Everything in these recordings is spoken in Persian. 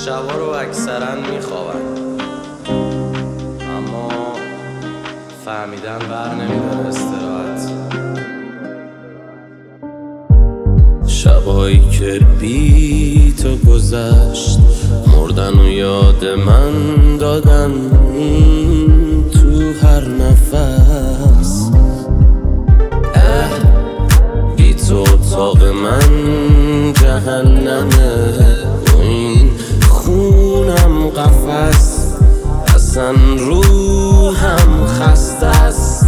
شبا رو اکثرا میخوابن، اما فهمیدن بر نمیداره استراحت. شبایی که بی تو گذشت، مردن و یاد من دادن تو هر نفس. بی تو اتاق من جهنمه، این خونم قفس، اصلا روحم خسته است.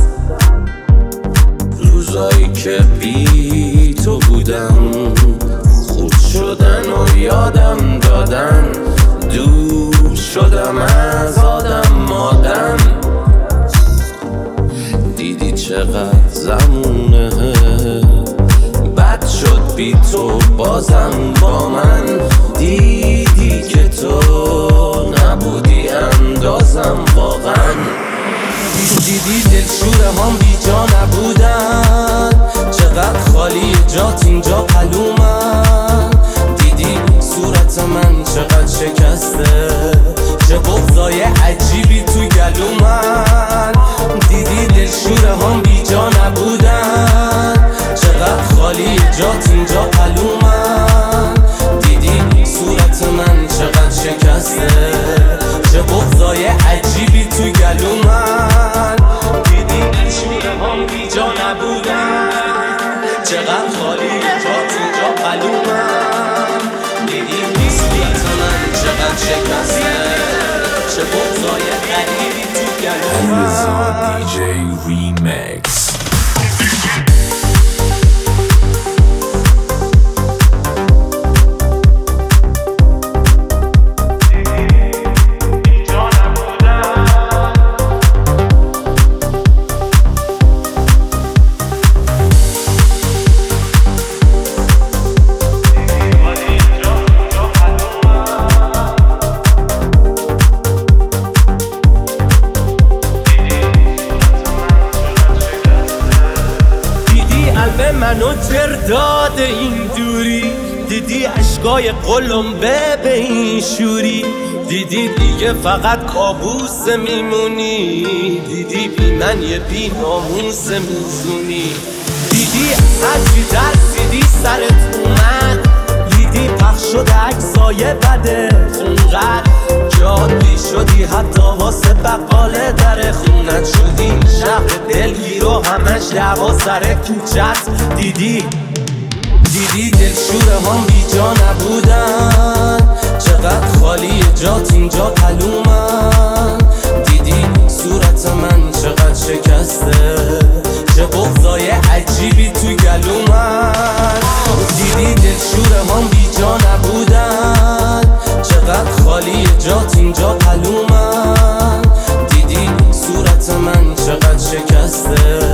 روزایی که بی تو بودم خود شدن و یادم دادن، دور شدم از آدم مادم. دیدی چقدر زمونه بد شد بی تو بازم با من. دیدی که تو نبودی اندازم واقعا. دیدی دلشوره هم بی جا نبودن، چقدر خالی جات اینجا قلومن. دیدی صورت من چقدر شکسته، چه بغضای عجیبی تو گلومن. دیدی دلشوره هم بی جا نبودن، چقدر خالی جات اینجا قلومن. دیدی صورت من چقدر شکسته، چه بغضای عجیبی تو گلومن. دیدی دلشوره هم بی جا نبودن، چقدر خالی جات اینجا قلومن. دیدی صورت من چقدر شکسته، چه بغضای غریبی تو گلومن. DJ Remix. منو ترداد این دوری، دیدی عشقای قلمبه به این شوری. دیدی دیگه فقط کابوس میمونی، دیدی بی من یه بی ناموس میزونی. دیدی هرچی ترسیدی سرت اومد، دیدی پخش شده عکسای بدت اونقدر جادی شدی حتی واسه بقاله در خونت شدی. شهر دلگیر و همش دعوا سر کوچت. دیدی دلشوره هم بی جا نبودن، چقدر خالی جات اینجا قلومن. دیدی صورت من چقدر شکسته، چه بغضای عجیبی تو گلومن. دیدی دلشوره هم بی جا نبودن، چقدر خالی جات اینجا قلومن. دیدی صورت من چقدر شکسته،